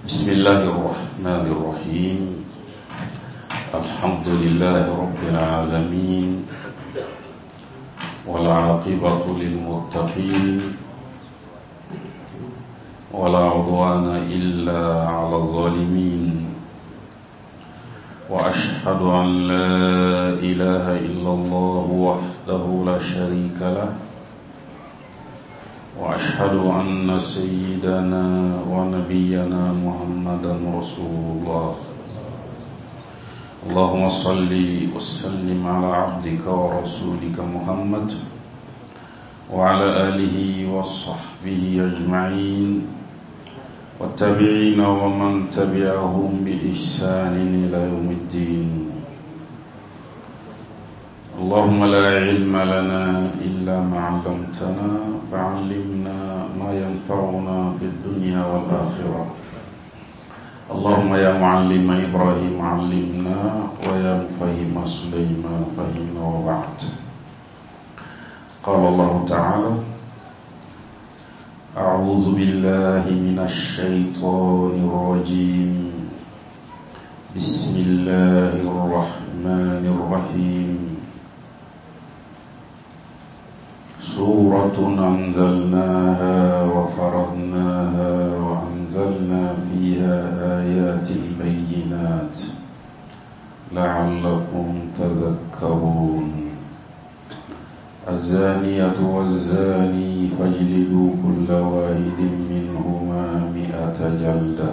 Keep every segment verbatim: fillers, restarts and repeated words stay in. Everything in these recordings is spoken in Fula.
بسم الله الرحمن الرحيم. الحمد لله رب العالمين، والعاقبة للمتقين، ولا عدوان إلا على الظالمين، وأشهد أن لا إله إلا الله وحده لا شريك له، وأشهد أن سيدنا ونبينا محمدا رسول الله. اللهم صل وسلم على عبدك ورسولك محمد وعلى آله وصحبه أجمعين، والتابعين ومن تبعهم بإحسان إلى يوم الدين. اللهم لا علم لنا إلا ما علمتنا، فعلمنا ما ينفعنا في الدنيا والآخرة. اللهم يا معلم إبراهيم علمنا، ويا مفهم سليمان فهمنا، وبعد. قال الله تعالى: أعوذ بالله من الشيطان الرجيم، بسم الله الرحمن الرحيم. سورة أنزلناها وفرضناها وأنزلنا فيها آيات بينات لعلكم تذكرون. الزانية والزاني فاجلدوا كل واحد منهما مئة جلدة،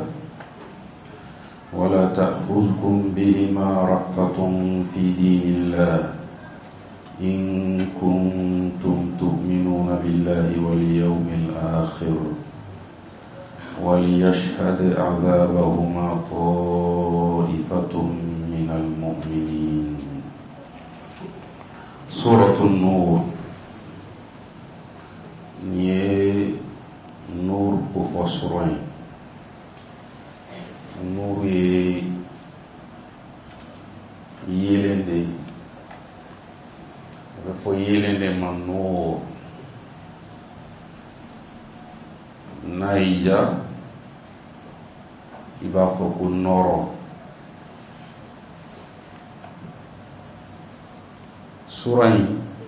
ولا تأخذكم بهما رأفة في دين الله إن كنتم تؤمنون بالله واليوم الآخر، وليشهد عذابهما طائفة من المؤمنين. سورة النور نيه نور بفصرين نور يلندي fo yelende man no naija iba fo ko noro. Surai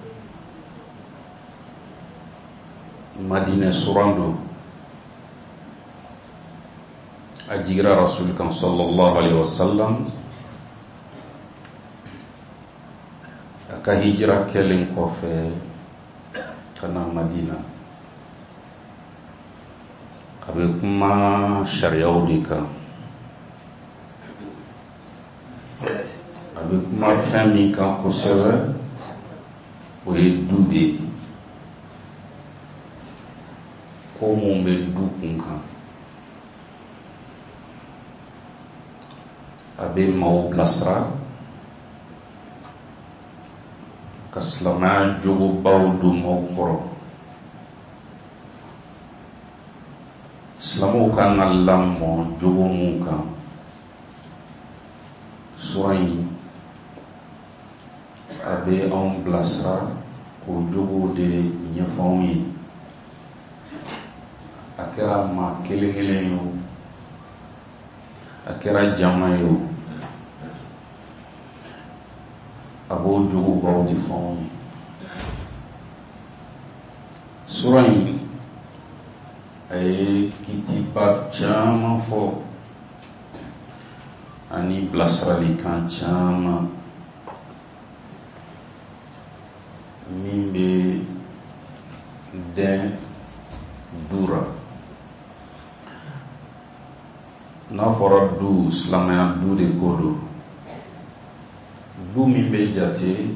Madina surando ajigra Rasul kan sallallahu alaihi wasallam ka hijira kelen kofe kana Madina, abe kuma shari'aw de kan, abe kuma fɛn min kan kosɛbɛ o ye du de ye. Ko mun bɛ du kun kan, abe maaw bilasira ka silamɛya jogobaw don maaw kɔrɔ. Silamɛw kan ka lamɔ jogo mun kan, sura in a bɛ anw bilasira k'o jogo de ɲɛfɔ anw ye. A kɛra maa kelen kelen ye o, a kɛra jama ye o, a b'o jogobaw de fɔ anw ye. Sura in a ye kitiba caman fɔ ani bilasiralikan caman min bɛ dɛn dura. N'a fɔra du, silamɛya du de ko don. Du min bɛ jate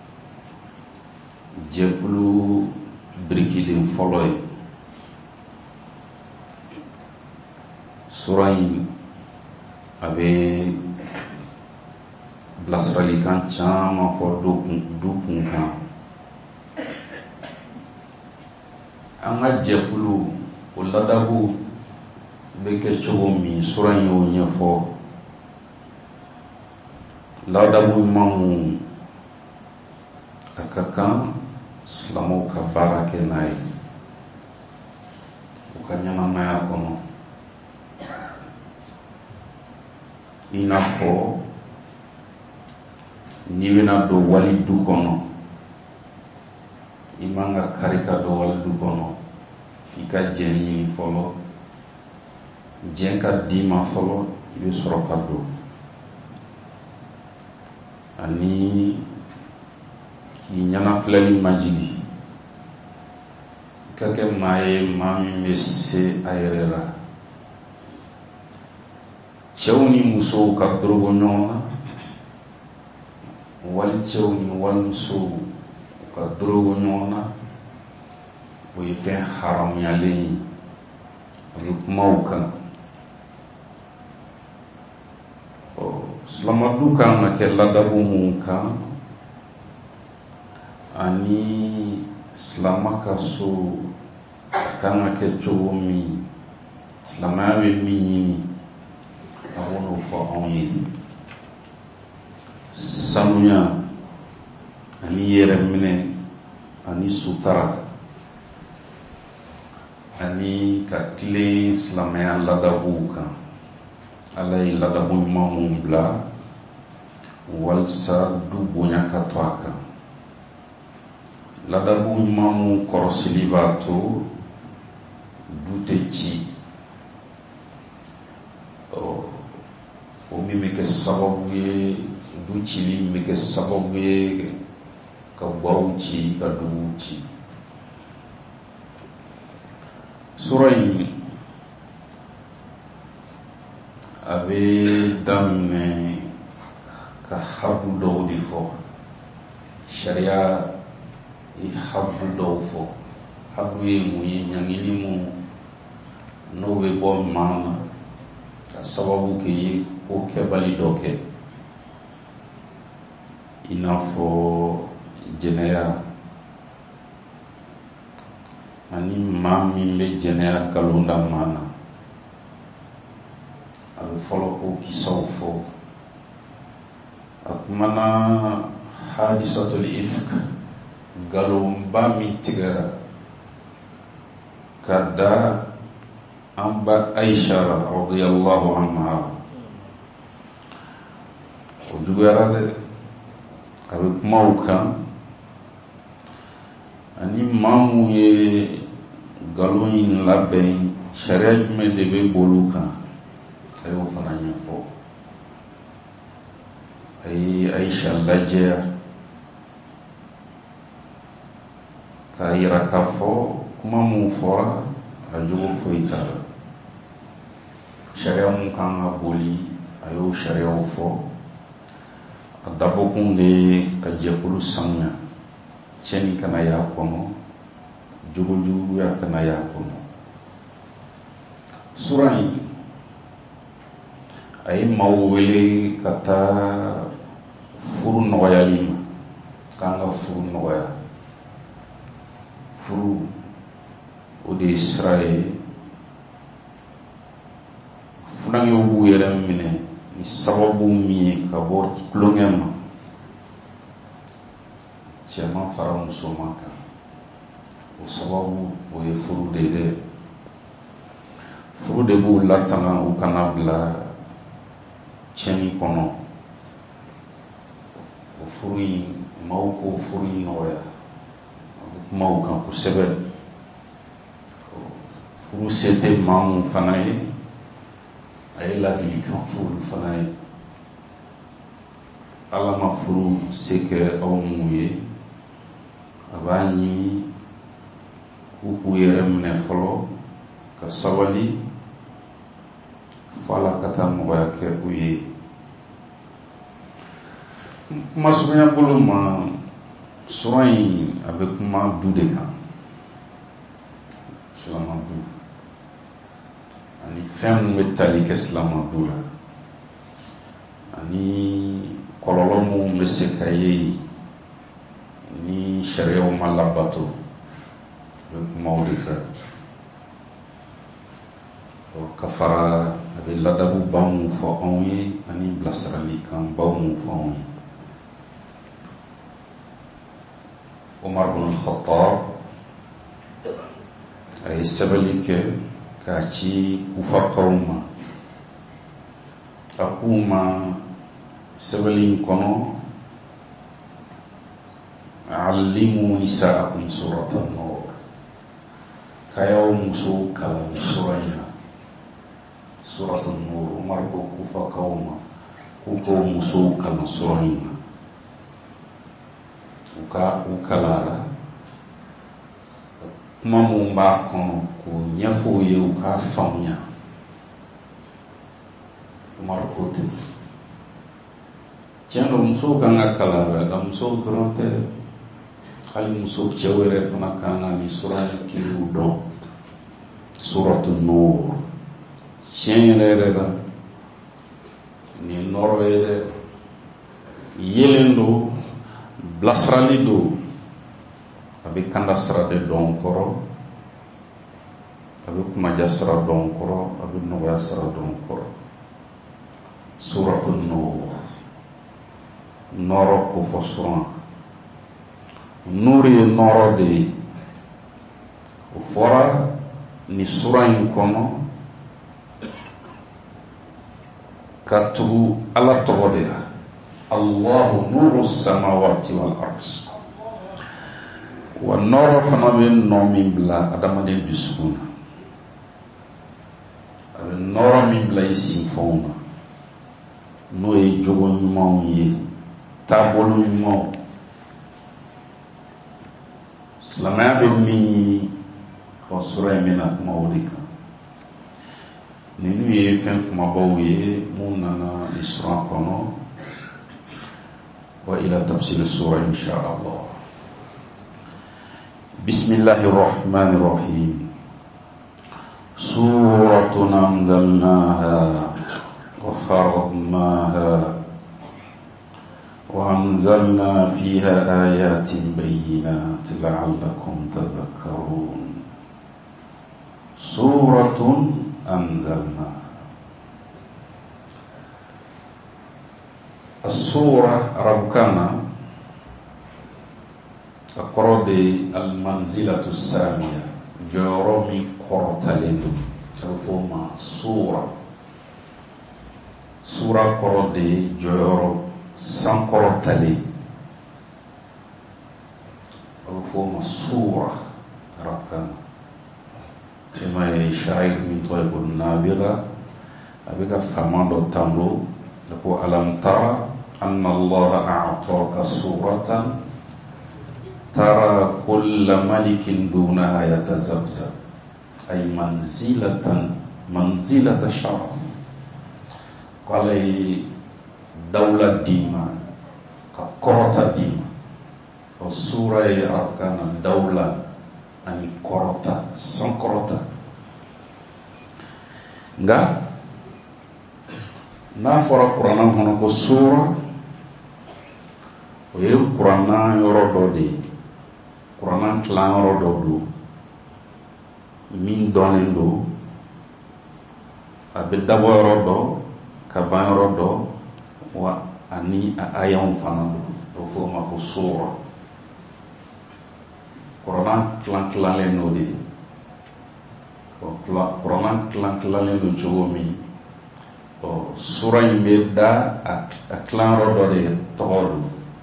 jɛkulu birikiden fɔlɔ ye. Sura in a bɛ bilasiralikan caman fɔ du kun kan. An ka jɛkulu o ladabu bɛ kɛ cogo min, sura in y'o ɲɛfɔ. Ladabu ɲuman mun a ka kan silamɛw ka baara kɛ n'a ye. U ka ɲɛnamaya kɔnɔ. i n'a fɔ n'i bɛna don wali du kɔnɔ i man ka kari ka don wali du kɔnɔ i ka jɛn ɲini fɔlɔ jɛn ka d'i ma fɔlɔ i bɛ sɔrɔ ka don ani k'i ɲanafilɛli majigi i ka kɛ maa ye maa min bɛ se a yɛrɛ la cɛw ni musow ka dorogo ɲɔgɔn na wali cɛw ni walimusow ka dorogo ɲɔgɔn na o ye fɛn haramuyalen ye a bɛ kuma o kan silamɛdu kan ka kɛ ladabu mun kan ani silamɛ ka so kan ka kɛ cogo min silamɛya bɛ min ɲini a b'o fɔ anw ye sanuya ani yɛrɛ minɛ ani sutara ani ka tilen silamɛya ladabuw kan ala ye ladabu ɲuman mun bila walisa du bonya ka to a kan ladabu ɲuman mun kɔrɔsili b'a to du tɛ ci o min bɛ kɛ sababu ye du cili min bɛ kɛ sababu ye ka gaw ci ka duguw ci sura in a bɛ daminɛ ka habu dɔw de fɔ sariya ye habu dɔw fɔ habu ye mun ye ɲangili mun n'o bɛ bɔ maa na ka sababu kɛ ye ko kɛbali dɔ kɛ i n'a fɔ jɛnɛya ani maa min bɛ jɛnɛya nkalon da maa na a bɛ fɔlɔ ko kisaw fɔ a kumana hadisatul ifk nkalonba min tigɛra ka da an ba Aisha radiyallahu anha o juguyara dɛ a bɛ kuma o kan ani maa mun ye nkalon in labɛn sariya jumɛn de bɛ bolo kan a y'o fana ɲɛfɔ a ye Aisha lajɛya k'a yira k'a fɔ kuma mun fɔra a jogo foyi t'a la sariya mun kan ka boli a y'o sariyaw fɔ a dabɔkun de ye ka jɛkulu sanuya tiɲɛni kana y'a kɔnɔ jogojuguya kana y'a kɔnɔ sura in a ye maaw wele ka taa furu nɔgɔyali ma k'an ka furu nɔgɔya furu o de ye sira ye funankɛw b'u yɛrɛ minɛ ni sababu min ye ka bɔ tulonkɛ ma cɛman fara musoman kan o sababu o ye furu de dɛ furu de b'u latanga u kana bila tiɲɛni kɔnɔ o furu in maaw ko furu in nɔgɔya a bɛ kuma o kan kosɛbɛ furu se tɛ maa mun fana ye a ye ladilikan fɔ olu fana ye ala ma furu se kɛ aw mun ye a b'a ɲini k'u k'u yɛrɛ minɛ fɔlɔ ka sabali fɔ ala ka taa nɔgɔya kɛ u ye kuma surunya bolo ma sura in a bɛ kuma du de kan silamɛdu ani fɛn min bɛ tali kɛ silamɛdu la ani kɔlɔlɔ min bɛ se ka ye ni sariyaw ma labato a bɛ kuma o de kan ka fara a bɛ ladabu ba mun fɔ anw ye ani bilasiralikan ba mun fɔ anw ye Umar bin Khattab a ye sɛbɛnni kɛ k'a ci Kufakaw ma akuma sɛbɛnni kɔnɔ allimu nisaakum surata an-nur kayaw muso kalan sura in na surata an-nur Umar ko kufa kawma ko ko muso kalan sura in na uka ukalara kuma mun b'a kɔnɔ ko ɲɛfɔ u ye u k'a faamuya Umar ko ten tiɲɛ don musow kan ka kalan nka musow dɔrɔn tɛ hali muso cɛ wɛrɛ fana kan ka nin sura in kiriw dɔn suratu Nur tiɲɛ yɛrɛ yɛrɛ la nin nɔrɔ ye dɛ yelen don bilasirali don a bɛ kanda sira de dɔn kɔrɔ a bɛ kumaja sira dɔn kɔrɔ a bɛ nɔgɔya sira dɔn kɔrɔ suratu Nur nɔrɔ ko fɔ suran Nur ye nɔrɔ de ye o fɔra ni sura in kɔnɔ ka tugu Ala tɔgɔ de la Allahu nuru samawati wal ard wa nɔrɔ fana bɛ nɔ min bila adamaden dusukun na a bɛ nɔrɔ min bila i sinfɛnw na n'o ye jogo ɲumanw ye taabolo ɲumanw silamɛya bɛ min ɲini o sura in bɛna kuma o de kan ninnu ye fɛn kumabaw ye mun nana ni sura kɔnɔ wa ila tafsir sura insha Allah. Bismillahir Rahmanir Rahim. Suratun anzalnaha wa faradnaha وأنزلنا فيها آيات بينات لعلكم تذكرون سورة أنزلناها السورة ربكنا أقرد المنزلة السامية جرمي قرطلين فما سورة سورة قرد جرم sankɔrɔtali a bɛ fɔ o ma suura arabukan na i ma ye shair min tɔgɔ ye ko Nabila a bɛ ka faama dɔ tanlo ko alam tara anna allaha a'taka suratan tara kulla malikin dunaha yatazabzab ay manzilatan manzilata sharaf qala dawla dima ka korota dima o sura ye arkana dawla ani korota san korota nga n'a fɔra kuranna kɔnɔ ko sura o ye kuranna yɔrɔ dɔ de ye kuranna tilan yɔrɔ dɔ don min dɔnnen don a bɛ dabɔ yɔrɔ dɔ ka ban yɔrɔ dɔ wa ani a ayanw fana do o fɔ ma ko sura kuranna tilan tilalen n'o de kuranna tilan tilalen do cogo min sura in bɛ da a tilan yɔrɔ dɔ de tɔgɔ do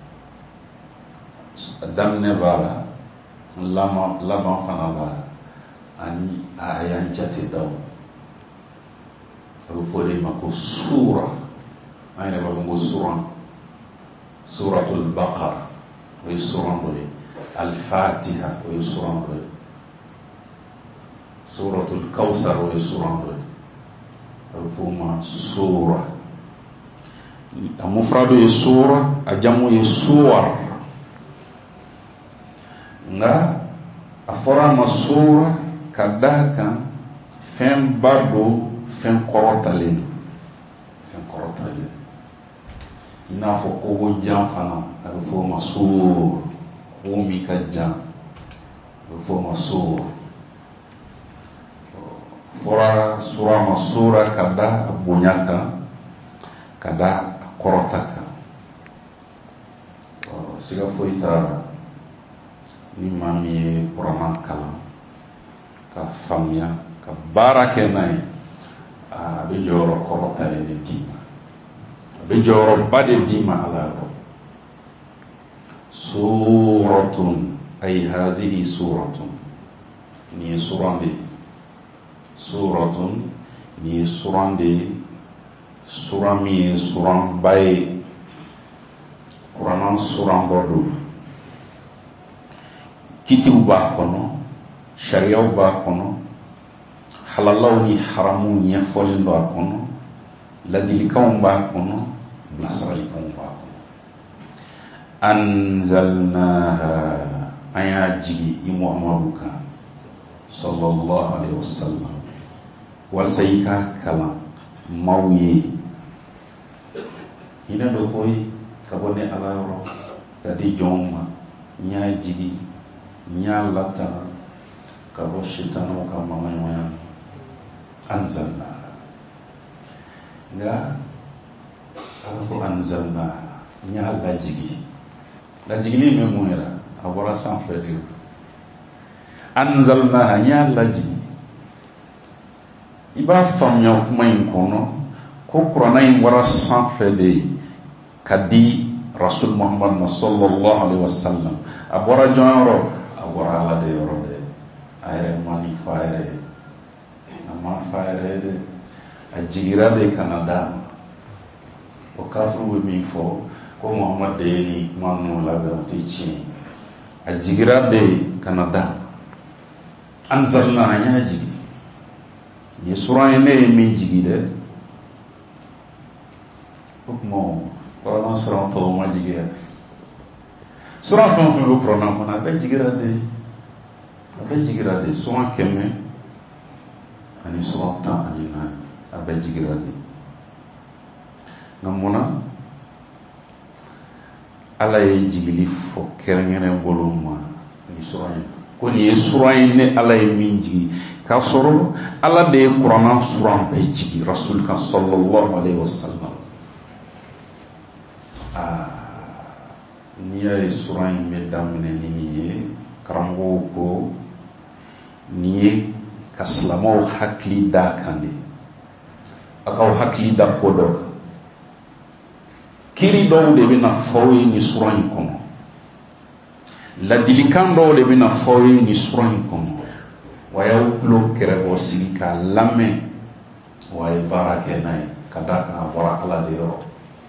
a daminɛ b'a la laban fana b'a la ani a ayan jate daw a bɛ fɔ de ma ko sura an yɛrɛ b'a fɔ ko suran suratul baqara o ye suran dɔ ye al-fatiha o ye suran dɔ ye suratul kawsar o ye suran dɔ ye a bɛ fɔ ma sura a mufradu ye sura a jamu ye suwar nga a fɔra ma sura ka da kan fɛn ba do fɛn kɔrɔtalen do fɛn kɔrɔtalen i n'a fɔ kogo jan fana a bɛ fɔ ma suur kogo min ka jan a bɛ fɔ ma suur fɔra sura ma sura ka da a bonya kan ka da a kɔrɔta kan siga foyi t'a la ni maa min ye kuranna kalan ka faamuya ka baara kɛ n'a ye a bɛ jɔyɔrɔ kɔrɔtalen de d'i ma be joro bade dima ala ko suratun ay hadhihi suratun ni surande suratun ni surande surami suran bay Qur'an suran bodu kitibu ba kono sharia ba kono halalaw ni haramu ni folin ba kono ladilikaw ba kono nasralikaw ba kono anzalnaha ayaji muhammaduka sallallahu alaihi wasallam wal sayka kala mawye ina do koy kabone ala ro kadi jomma nya jigi nya lata kabo shitano kama maya anzalna nga ako anzalna nya la jigi la jigi ni memoira abora sans fede anzalna nya la jigi iba famya kuma in kono ko qur'ana in wara sans fede kadi rasul muhammad sallallahu alaihi wasallam abora jonro abora ala de yoro de ayre mani faire ama faire de ajigira de canada o kafru mi fo ko muhammad de ni manu la be tichi ajigira de canada anzalna ya jigi ye sura ne mi jigi de hukmo Qur'an sura to ma jigi sura to ko Qur'an ko na be jigira de abe jigira de sura kemme ani sura ta ani na abe jigira de ngamuna ala ye jigili fo kerengere boluma ni sura ko ni sura ne ala ye min jigi ka soro ala de Qur'an sura be jigi rasul ka sallallahu alaihi wasallam ah ni ay sura me damne ni ni karamgo ko ni kaslamo hakli da kandi akaw hakli da kodo kiri do de bina fawi ni sura kono la dilikando de bina fawi ni sura kono waya uklo kere o silika lamme way barake nay kada ka wara ala de ro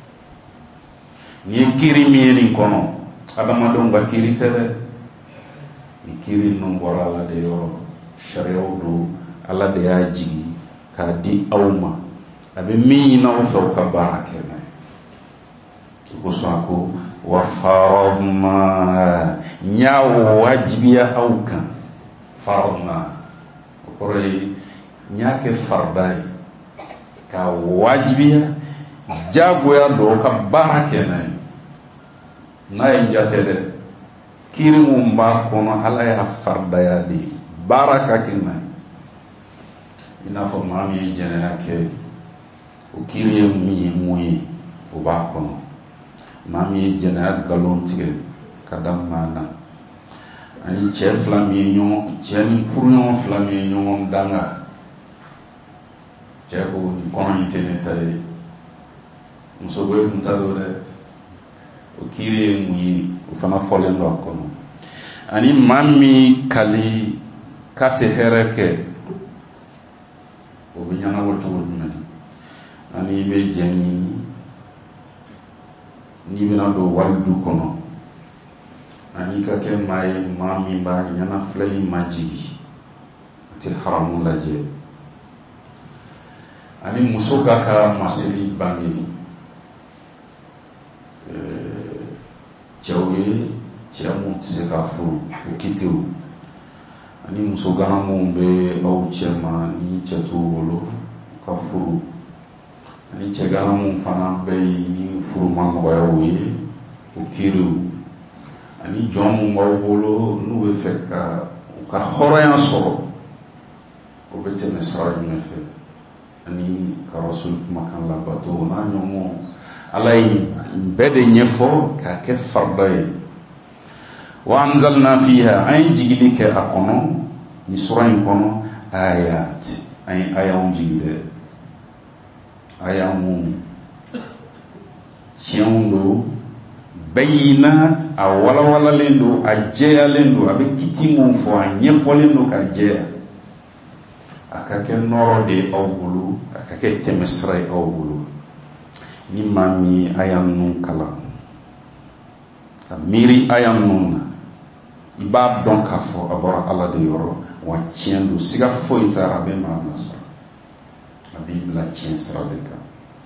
ni kiri mieni kono adama don ga kiri tere ni kiri no wara ala de ro sharia do ala de aji ka di awma abe mi na o fa ka barake nay ko sako wa faradna nyawo wajibiya auka faradna kore nyake fardai ka wajibiya jagoya do ka barake nay nay jatede kiri mum ba kono ala ya fardaya di baraka kinay ina fo mami jene yake o kiri mi muyi o ba kono mami jene galon tige kadam mana ani che flami nyon chen furnon flami nyon danga che ko ni kono internet muso boy kuntadore o kiri muyi o fana fole ndo kono ani mami kali kate hereke o binyana woto wodmen ani be jeni ni bina do waldu kono ani ka ke may mami ba nyana flali majigi ti haramu laje ani musoga ka masiri bangi euh jawe jamu sekafu ukitiru ani musoga na mumbe au chema ni chaturo kafuru ani chegana mum fana be ni furu mango yawe ukiru ani jomu mawolo nuwe feka ka horoyan soro o bete mesra ni fe ani ka rasul makan la bato na nyomo alay bede nyefo ka ke farday wa anzalna fiha ay jigilike akono ni surayn kono ayat ay ayam jigile ayamu tiɲɛw don bayinat a walawalalen don a jɛyalen don a bɛ kiti mun fɔ a ɲɛfɔlen don ka jɛya a ka kɛ nɔrɔ de ye aw bolo a ka kɛ tɛmɛsira ye aw bolo ni maa min a y'a ninnu kalan ka miiri a y'a ninnu na i b'a dɔn k'a fɔ a bɔra Ala de yɔrɔ wa tiɲɛ don siga foyi t'a la a bɛ maa nasara a b'i bila tiɲɛ sira de kan.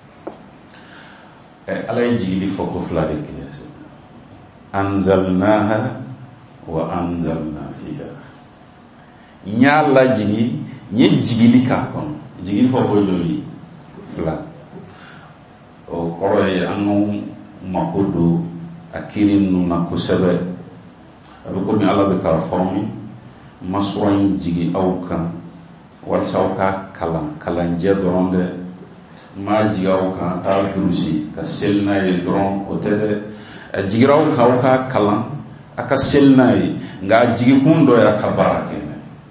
Ala ye jigili fɔ ko fila de kɛ anzalnaha wa anzalna fiha n y'a lajigi n ye jigili k'a kɔnɔ jigili fɔ ko joli fila o kɔrɔ ye an ka mako don a kiri ninnu na kosɛbɛ a bɛ komi Ala bɛ k'a fɔ min masura in jigi aw kan walasa aw ka kalan kalanjɛ dɔrɔn dɛ maa jigi aw kan a durusi ka seli n'a ye dɔrɔn o tɛ dɛ a jigira aw kan aw ka kalan a ka seli n'a ye nka a jigikun dɔ y'a ka baara kɛ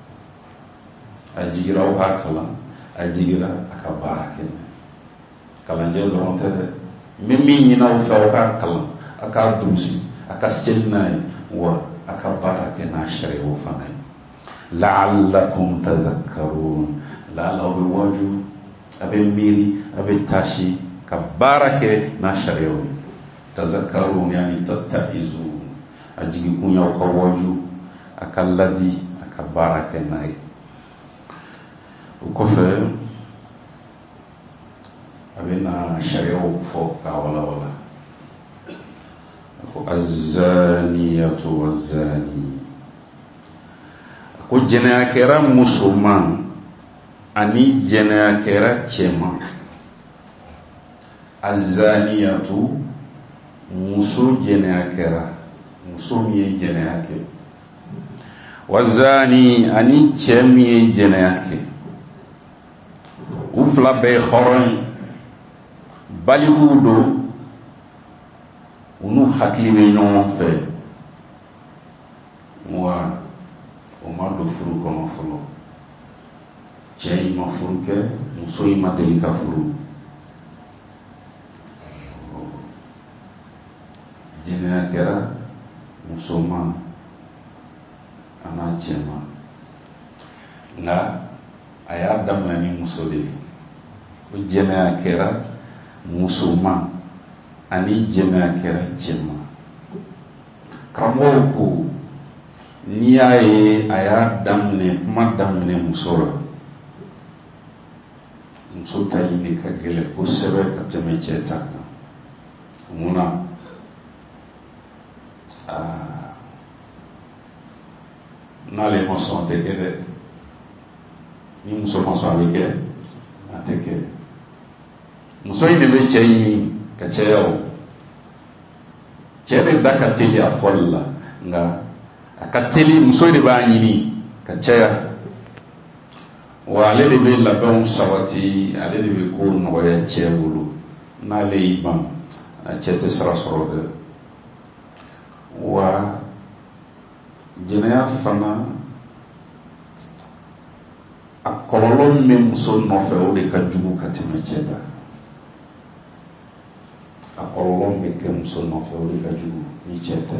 a jigira aw ka kalan a jigira a ka baara kɛ kalanjɛ dɔrɔn tɛ dɛ n bɛ min ɲini aw fɛ aw ka kalan a ka durusi a ka seli n'a ye wa a ka baara kɛ n'a sariyaw fana ye la'allakum tadhakkarun la'alla aw bɛ waju a bɛ miiri a bɛ taasi ka baara kɛ n'a sariyaw ye tazakkarun yani tattaizun a jigikun y'aw ka waju a ka ladi a ka baara kɛ n'a ye o kɔfɛ a bɛ na sariyaw fɔ k'a walawala ko azaniyatu wazani ko jɛnɛya kɛra musoman ani jɛnɛya kɛra cɛman azaniyatu muso jɛnɛya kɛra muso min ye jɛnɛya kɛ wazani ani cɛ min ye jɛnɛya kɛ u fila bɛɛ ye hɔrɔn ye baliguw don u n'u hakili bɛ ɲɔgɔn fɛ wa o ma don furu kɔnɔ fɔlɔ cɛ in ma furu kɛ muso in ma deli ka furu jɛnɛya kɛra musoman a n'a cɛman nka a y'a daminɛ ni muso de ye ko jɛnɛya kɛra musoman ani jɛnɛya kɛra cɛman karamɔgɔw ko n'i y'a ye a y'a daminɛ kuma daminɛ muso la muso ta ɲini ka gɛlɛn kosɛbɛ ka tɛmɛ cɛ ta kan munna aa n'ale ma sɔn a tɛ kɛ dɛ ni muso ma sɔn a bɛ kɛ a tɛ kɛ muso in de bɛ cɛ ɲini ka cɛya o cɛ de da ka teli a fɔli la nka a ka teli muso de b'a ɲini ka cɛya wa ale de bɛ labɛnw sabati ale de bɛ ko nɔgɔya cɛ bolo n'ale y'i ban a cɛ tɛ sira sɔrɔ dɛ wa jɛnɛya fana a kɔlɔlɔ min bɛ muso nɔfɛ o de ka jugu ka tɛmɛ cɛ kan a kɔlɔlɔ min bɛ kɛ muso nɔfɛ o de ka jugu ni cɛ tɛ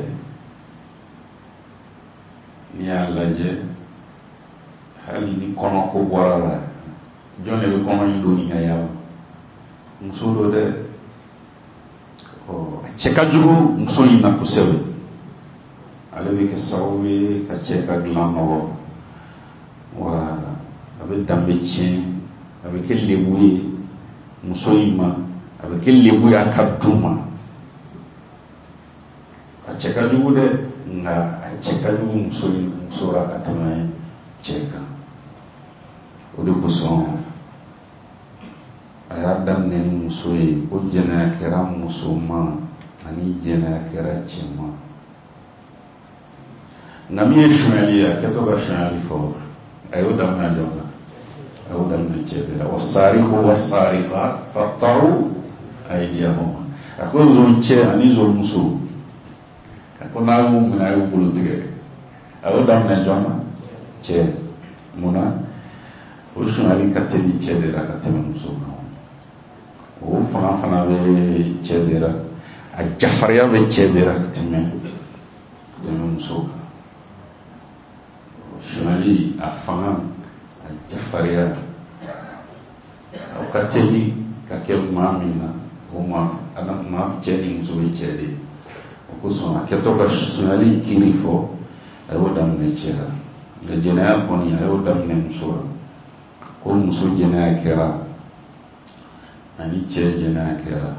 n'i y'a lajɛ hali ni kɔnɔ ko bɔra la jɔn de bɛ kɔnɔ in don ɲiŋaya la muso do dɛ ɔ a cɛ ka jugu muso in na kosɛbɛ ale bɛ kɛ sababu ye ka cɛ ka dilan nɔgɔ wa a bɛ danbe tiɲɛ a bɛ kɛ lebu ye muso in ma a bɛ kɛ lebu ye a ka du ma a cɛ ka jugu dɛ nka a cɛ ka jugu muso in muso la ka tɛmɛ cɛ kan o de kosɔn a y'a daminɛ ni muso ye ko jɛnɛya kɛra musoman ani jɛnɛya kɛra cɛman nka min ye sonyali ye a kɛtɔ ka sonyali fɔ a y'o daminɛ jɔn na a y'o daminɛ cɛ de la wasariqu wasariqat faqta'u aydiyahuma a ko nson cɛ ani nson muso a ko n'a y'u minɛ a y'u bolo tigɛ a y'o daminɛ jɔn na cɛ munna o sonyali ka teli cɛ de la ka tɛmɛ muso kan o fanga fana bɛ cɛ de la a jafariya bɛ cɛ de la ka tɛmɛ ka tɛmɛ muso kan. Sonali a fanga a jafariya aw ka teli ka kɛ maa min na o maa maa cɛ ni muso bɛ cɛ de. O kosɔn a kɛtɔ ka sonali kiri fɔ a y'o daminɛ cɛ la, nka jɛnɛya kɔni a y'o daminɛ muso la. Ko muso jɛnɛya kɛra ani cɛ jɛnɛya kɛra,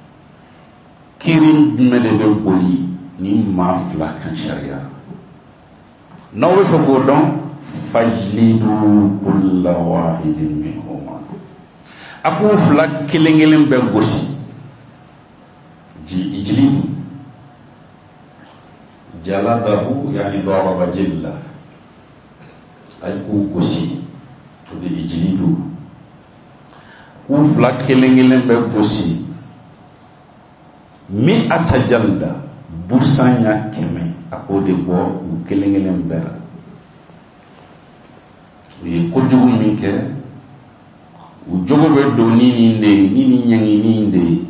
kiri jumɛn de bɛ boli ni maa fila kan sariya? N'aw bɛ fɛ k'o dɔn, fajlidu kulla wahidin minhuma, a k'u fila kelen kelen bɛɛ gosi. Ijlidu jaladahu yani daraba jilla, a k'u gosi o de ijlidu. K'u fila kelen kelen bɛɛ gosi. Mi atajalda busanya kɛmɛ, a k'o de bɔ u kelen kelen bɛɛ la. U ye kojugu min kɛ, u jogo bɛ don ni nin de ye, ni nin ɲɛŋini de ye.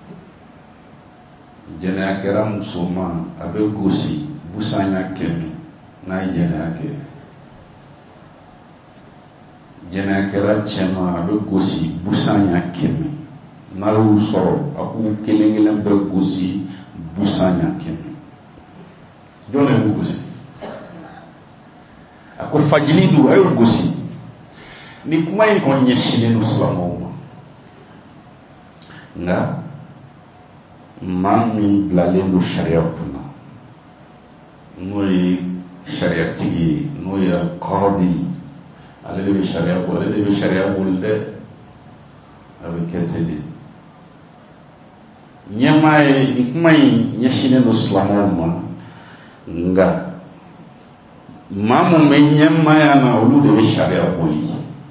Jɛnɛya kɛra muso ma, a bɛ gosi busanya kɛmɛ n'a ye jɛnɛya kɛ. Jɛnɛya kɛra cɛ ma, a bɛ gosi busanya kɛmɛ n'a y'u sɔrɔ, a k'u kelen kelen bɛɛ gosi busanya kɛmɛ. Jɔn de b'u gosi? A ko fajlidu, a y'u gosi. Ni kuma in kɔni ɲɛsinnen don silamɛw ma, nka maa min bilalen don sariya kunna, n'o ye sariyatigi ye, n'o ye alqaadi, ale de bɛ sariya bɔ, ale de bɛ sariya boli dɛ. A bɛ kɛ ten de. Ɲɛmaa ye ni kuma in ɲɛsinnen don silamɛw ma, nka maa mun bɛ ɲɛmaaya na olu de bɛ sariya boli.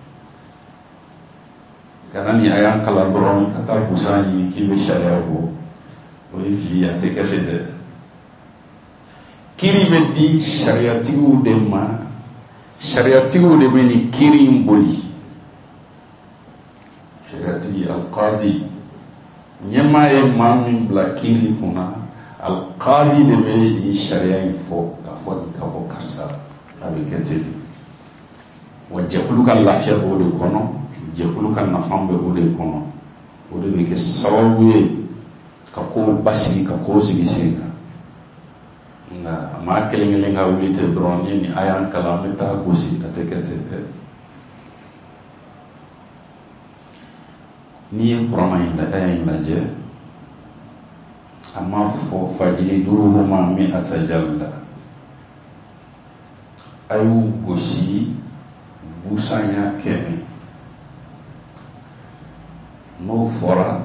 Kana ni a y'an kalan dɔrɔn ka taa busan ɲini k'i bɛ sariya bɔ, o ye fili, a tɛ kɛ fɛ dɛ. Kiri bɛ di sariyatigiw de ma, sariyatigiw de bɛ nin kiri in boli. Sariyatigi alqaadi, ɲɛmaa ye maa min bila kiri kunna, alqaadi de bɛ nin sariya in fɔ ka fɔ nin ka bɔ karisa la. A bɛ kɛ ten de. Wa jɛkulu ka lafiya b'o de kɔnɔ, jɛkulu ka nafa bɛ o de kɔnɔ. O de bɛ kɛ sababu ye ka kow basigi, ka kow sigi sen kan. Nka maa kelen kelen ka wuli ten dɔrɔn, ni ni a y'an kalan an bɛ taa gosi, a tɛ kɛ ten dɛ. N'i ye Kurana in lajɛ, a ma fɔ fajliduhuma mi'ata jalda, a y'u gosi busanya kɛmɛ. N'o fɔra,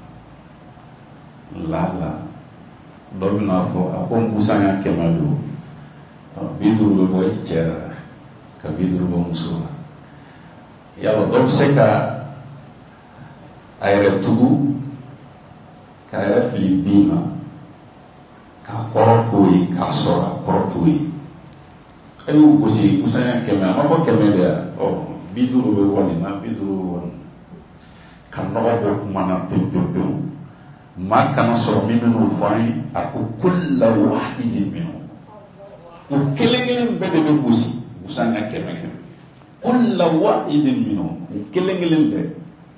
lala dɔ bɛna fɔ a ko busanya kɛmɛ don, bi duuru bɛ bɔ cɛ la ka bi duuru bɔ muso la. Yala dɔ bɛ se ka a yɛrɛ tugu, k'a yɛrɛ fili bin na, k'a kɔrɔ k'o ye, k'a sɔrɔ a kɔrɔ t'o ye. A y'u gosi busanya kɛmɛ, a ma fɔ kɛmɛ de ya, ɔ bi duuru bɛ bɔ nin na, bi duuru bɛ bɔ nin na. Ka nɔgɔ bɔ kuma na pewu pewu pewu. Maa kana sɔrɔ min bɛ n'o fɔ an ye, a ko kulla wahidin minhum, o kelen kelen bɛɛ de bɛ gosi busanya kɛmɛ kɛmɛ. Kulla wahidin minhum, o kelen kelen bɛɛ.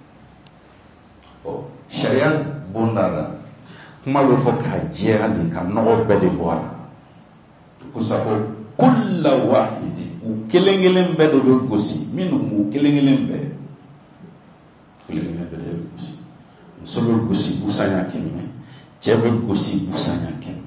Sariya bonda la, kuma bɛ fɔ k'a jɛya de, ka nɔgɔ bɛɛ de bɔ a la. Ko sabu kulla wahidin, o kelen kelen bɛɛ de bɛ gosi, minnu o kelen kelen bɛɛ. Kelen kelen bɛɛ de bɛ gosi. Muso bɛ gosi busanya kɛmɛ, cɛ bɛ gosi busanya kɛmɛ.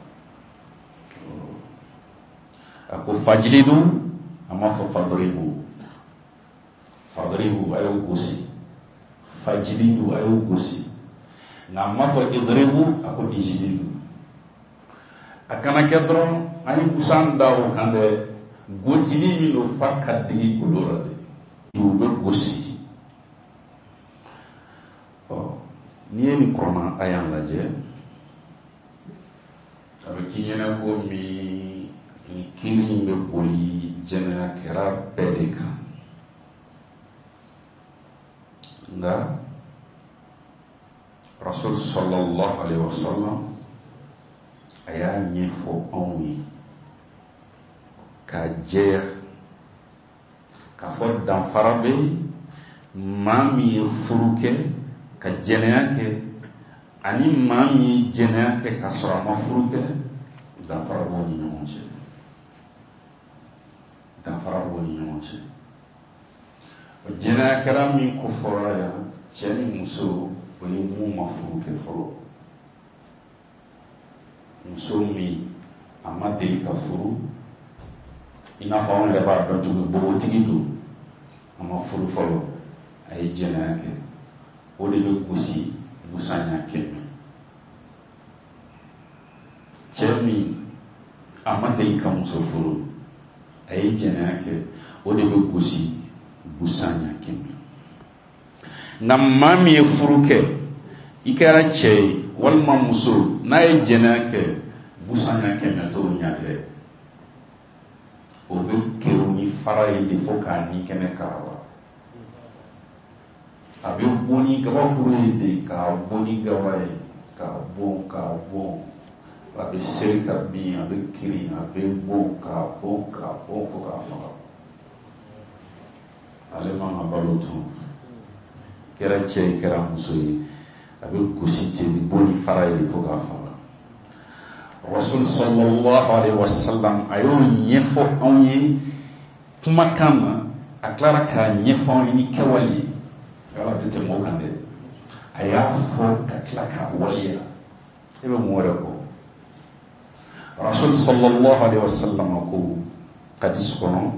A ko fajlidu, a ma fɔ fadribu. Fadribu, a y'o gosi. Fajlidu, a y'o gosi. Nka a ma fɔ idribu, a ko ijlidu. A kana kɛ dɔrɔn an ye busan da o kan dɛ, gosili min don fa ka digi olu la de. U bɛ gosi. N'i ye nin Kurana aya lajɛ, a bɛ k'i ɲɛna ko min nin kiri in bɛ boli jɛnɛya kɛra bɛɛ de kan. Nka Rasul sallallahu alaihi wasallam aya ɲɛfɔ anw ye ka jɛya k'a fɔ danfara bɛ maa min ye furu kɛ ka jɛnɛya kɛ ani maa min ye jɛnɛya kɛ ka sɔrɔ a ma furu kɛ. Danfara b'o ni ɲɔgɔn cɛ. Danfara b'o ni ɲɔgɔn cɛ. O jɛnɛya kɛra min ko fɔra yan, cɛ ni muso o ye mun ma furu kɛ fɔlɔ. Muso min a ma deli ka furu, i n'a fɔ anw yɛrɛ b'a dɔn cogo npogotigi don, a ma furu fɔlɔ, a ye jɛnɛya kɛ, o de bɛ gosi busan ɲɛ kɛmɛ. Cɛ min a ma deli ka muso furu, a ye jɛnɛya kɛ, o de bɛ gosi busan ɲɛ kɛmɛ. Nka maa min ye furu kɛ, i kɛra cɛ ye walima muso, n'a ye jɛnɛya kɛ, busan ɲɛ kɛmɛ t'o ɲɛ dɛ. O bɛ kɛru ni fara ye de fo k'a ni kɛnɛ karaba. A bɛ bɔ ni gabakuru ye de k'a bɔ ni gaba ye, k'a bɔn k'a bɔn. A bɛ seri ka bin, a bɛ kirin, a bɛ bɔn k'a bɔn k'a bɔn fo k'a faga. Ale man ka balo tun. Kɛra cɛ ye kɛra muso ye, a bɛ gosi ten ni bɔ ni fara ye de fo k'a faga. Rasul sallallahu alaihi wasallam a y'o ɲɛfɔ anw ye kumakan na, a tilara k'a ɲɛfɔ anw ye ni kɛwale ye. Ala tɛ tɛmɛ o kan dɛ. A y'a fɔ ka tila k'a waleya. I bɛ mun wɛrɛ kɔ? Rasul sallallahu alaihi wasallam ko hadis kɔnɔ,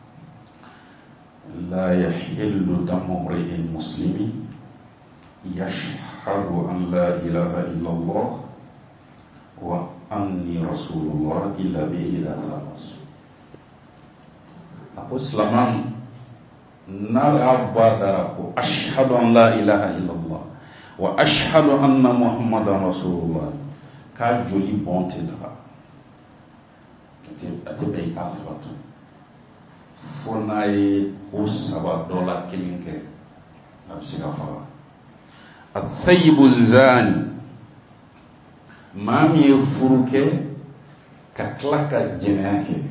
la yahillu damu imri'in muslimin yashhadu an la ilaha illallah wa anni rasulullah illa bi ila thalas. Aku silaman na abadara ko ashhadu an la ilaha illallah wa ashhadu anna muhammadan rasulullah, ka joli bonte da ate bɛ k'a fagatu fo n'a ye ko saba dɔ la kelen kɛ, a bɛ se ka faga. Athayibu zani, maa min ye furu kɛ ka tila ka jɛnɛya kɛ,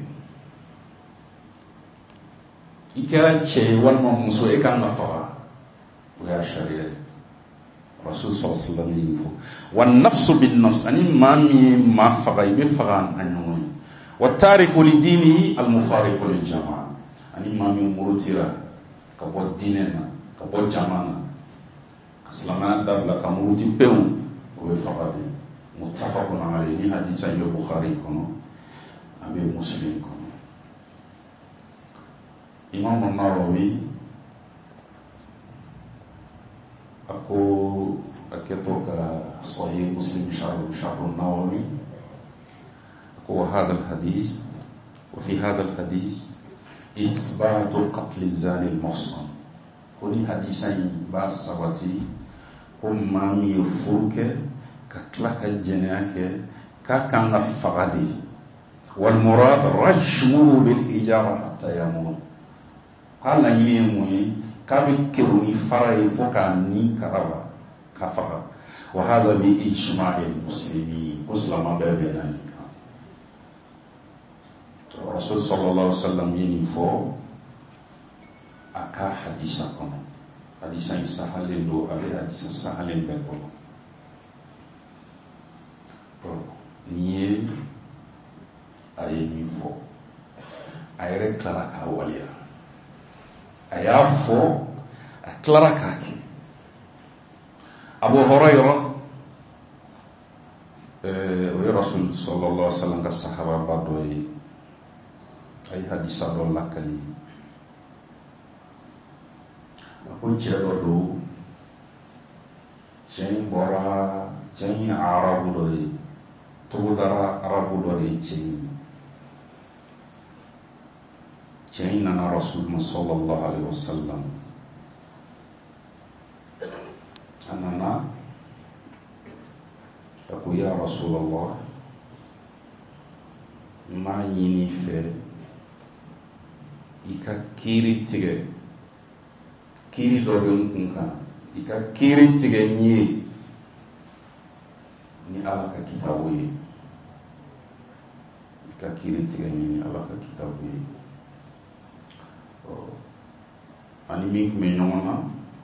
i kɛra cɛ ye walima muso, e kan ka faga. O y'a sariya ye. Rasul sallallahu alaihi wasallam ye fɔ. Wa nafsu bin nafs, ani maa min ye maa faga, i bɛ faga a ɲɔgɔn ye. Wa tariku li dinihi al mufariqu lil jama'a, ani maa min murutira ka bɔ diinɛ na, ka bɔ jama na, ka silamɛya dabila ka muruti pewu, o bɛ faga de. Muttafaqun alayhi, ni hadisa ye Bukhari kɔnɔ, a bɛ Muslim kɔnɔ. Imam Nawawi ako akito ka Sahih Muslim sharh sharh Nawawi ako هذا الحديث وفي هذا الحديث إثبات قتل الزاني المحصن. كوني حديثين باس سبتي كم مامي يفرك كتلك الجناك ككان فقدي والمراد رجمه بالإجارة حتى يموت. قال يمي كابي كروني فرعي فوكا ني كربا كفر. وهذا بإجماع المسلمين مسلما بيننا. Rasul sallallahu alaihi wasallam yini fo aka hadisa kono, hadisa sahalen do ale hadisa sahalen be kono. To niye aye mi fo ayre klara ka waliya aya fo aklara ka ki Abu Hurairah eh wa Rasul sallallahu alaihi wasallam ka sahaba badoy ay hadisa do lakali ako cero do ceni bora ceni arabu do to dara arabu do ceni ceni nana Rasul sallallahu alaihi wasallam anana ako ya Rasulullah ma yini fe ika kiri tigɛ kiri dɔ bɛ n kun kan, i ka kiri tigɛ n ye ala ka kitabu ye ka kiri tigɛ ɲini ala ka kitabu ye ani min tun bɛ ɲɔgɔn na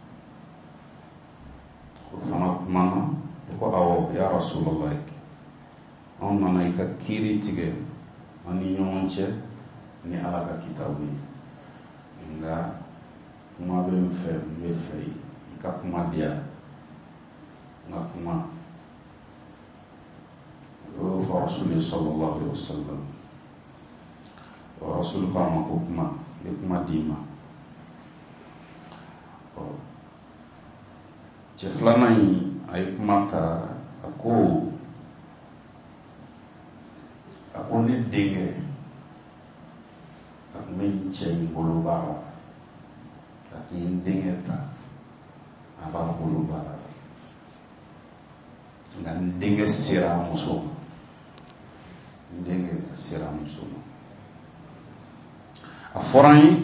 o fana kumana ko awɔ ya Rasulallah anw nana i ka kiri tigɛ an ni ɲɔgɔn cɛ ni ala ka kitabu ye nka kuma bɛ n fɛ n bɛ fɛ i ka kuma di yan n ka kuma o y'o fɔ Rasuli sallallahu alaihi wasallam o Rasuli ko a ma ko kuma i bɛ kuma d'i ma cɛ filanan in a ye kuma ta a ko a ko ne denkɛ a tun bɛ n cɛ in bolo baara a tun ye n denkɛ ta a b'a bolo baara nka n denkɛ sera a muso ma n denkɛ sera a muso ma a fɔra n ye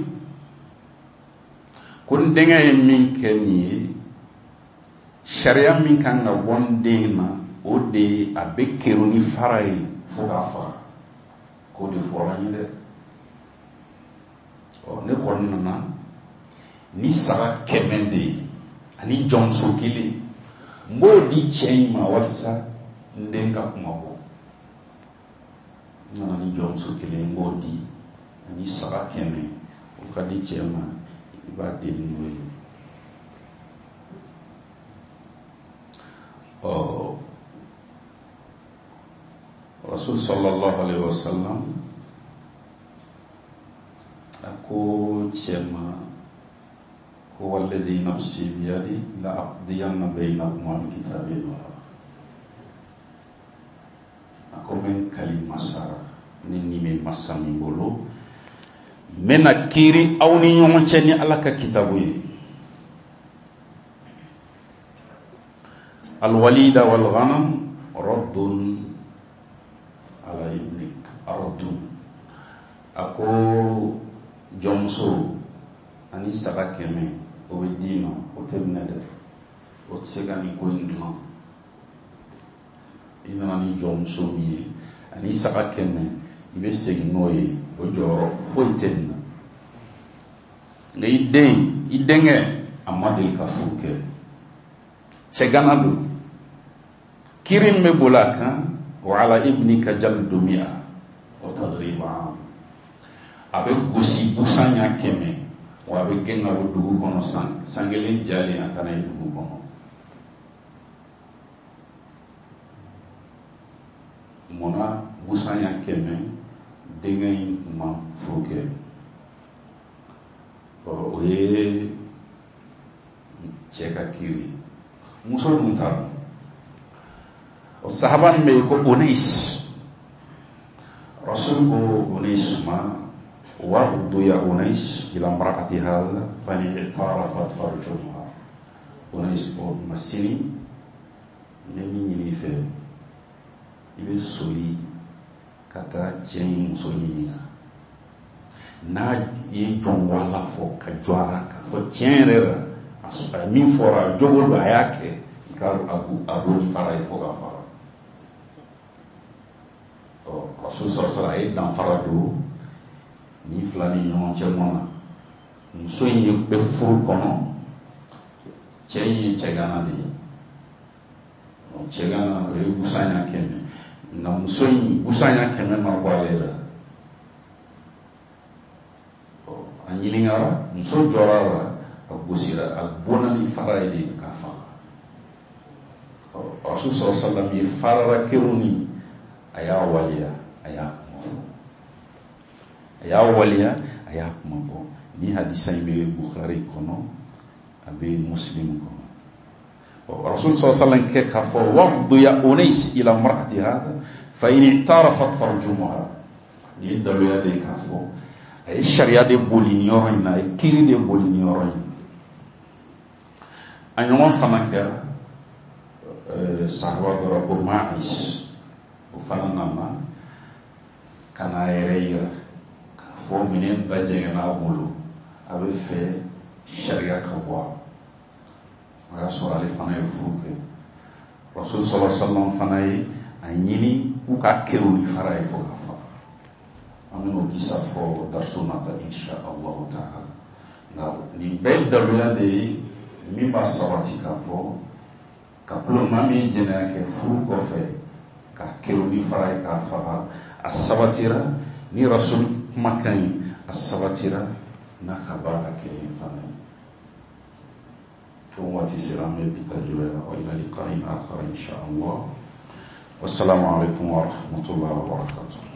ko n denkɛ ye min kɛ nin ye sariya min kan ka bɔ n den na o de ye a bɛ kɛru ni fara ye fo k'a faga k'o de fɔra n ye dɛ ɔ ne kɔni nana ni saga kɛmɛ de ye ani jɔnmuso kelen n b'o di cɛ in ma walasa n den ka kuma bɔ n nana ni jɔnmuso kelen n b'o di ani saga kɛmɛ o ka di cɛ ma i b'a deli n'o ye ɔ Rasul sallallahu alaihi wasallam a ko cɛ ma ko wallazi nafsi biyadi la aqdiyanna baynakuma bi kitabillah a ko min kali masara ni ni min masa min bolo men na kiri aw ni ɲɔgɔn cɛ ni ala ka kitabu ye alwalida walghanam raddun ala ibnik raddun a ko jɔnmuso ani saga kɛmɛ o bɛ d'i ma o tɛ minɛ dɛ o tɛ se ka nin ko in dilan i nana ni jɔnmuso min ye ani saga kɛmɛ i bɛ segin n'o ye o jɔyɔrɔ foyi tɛ nin na nka i den i denkɛ a ma deli ka furu kɛ cɛgana don kiri min bɛ boli a kan wa ala ibnika jaldumiya o tadriba a bɛ gosi busan ɲɛ kɛmɛ wa a bɛ gɛn ka bɔ dugu kɔnɔ san san kelen jalen a kana ye dugu kɔnɔ munna busan ɲɛ kɛmɛ denkɛ in ma furu kɛ o ye cɛ ka kiri muso dun ta dɔn o sahaba min bɛ yen ko Unais Rasul ko Unais ma waruddu ya Unais ila imra'ati hadha fa in i'tarafat farjumha Unais ko masini ne min ɲini fɛ i bɛ soli ka taa cɛ in muso ɲininka n'a ye jɔn wala fɔ ka jɔ a la k'a fɔ tiɲɛ yɛrɛ la a min fɔra jogo do a y'a kɛ i ka a don ni fara ye fo k'a fara ɔ Rasul sallallahu a ye danfara don ni fila ni ɲɔgɔn cɛ mɔn na muso in ye bɛ furu kɔnɔ cɛ in ye cɛgana de ye cɛgana o ye busan ɲɛ kɛmɛ nka muso in busan ɲɛ kɛmɛ ma bɔ ale la a ɲininkara muso jɔra la a gosira a bɔnna ni fara ye de k'a faga Rasul sallallahu ye farara kɛru ni a y'a waliya a y'a kuma fɔ a y'a waliya a y'a kuma fɔ ni hadisa in bɛ Bukhari kɔnɔ a bɛ Muslim kɔnɔ Rasul sallallahu kɛ k'a fɔ waqdu ya Unais ila imra'ati hadha fa in i'tarafat farjumuha ni daloya de k'a fɔ a ye sariya de boli ni yɔrɔ in na a ye kiri de boli ni yɔrɔ in a ɲɔgɔn fana kɛra sahaba dɔrɔn ko Ma'is o fana nana ka n'a yɛrɛ yira k'a fɔ minɛn da jɛngɛn'a bolo a bɛ fɛ sariya ka bɔ a y'a sɔrɔ ale fana ye furu kɛ rasul sallallahu alaihi wasallam fana ye a ɲini k'u ka kɛru ni fara ye fo ka fa. An bɛn'o kisa fɔ darsu nata insha allahu ta'ala. Nka nin bɛɛ daluya de ye min b'a sabati k'a fɔ ka maa min jɛnɛya kɛ furu kɔfɛ ka kɛru ni fara ye k'a faga a sabatira ni rasul kumakan ye a sabatira n'a ka baara kɛ fana ye. Waati sera an bɛ bi ta jɔ la wa ila liqa'in akhar insha Allah. Wassalamu alaikum wa rahmatullahi wa barakatuh.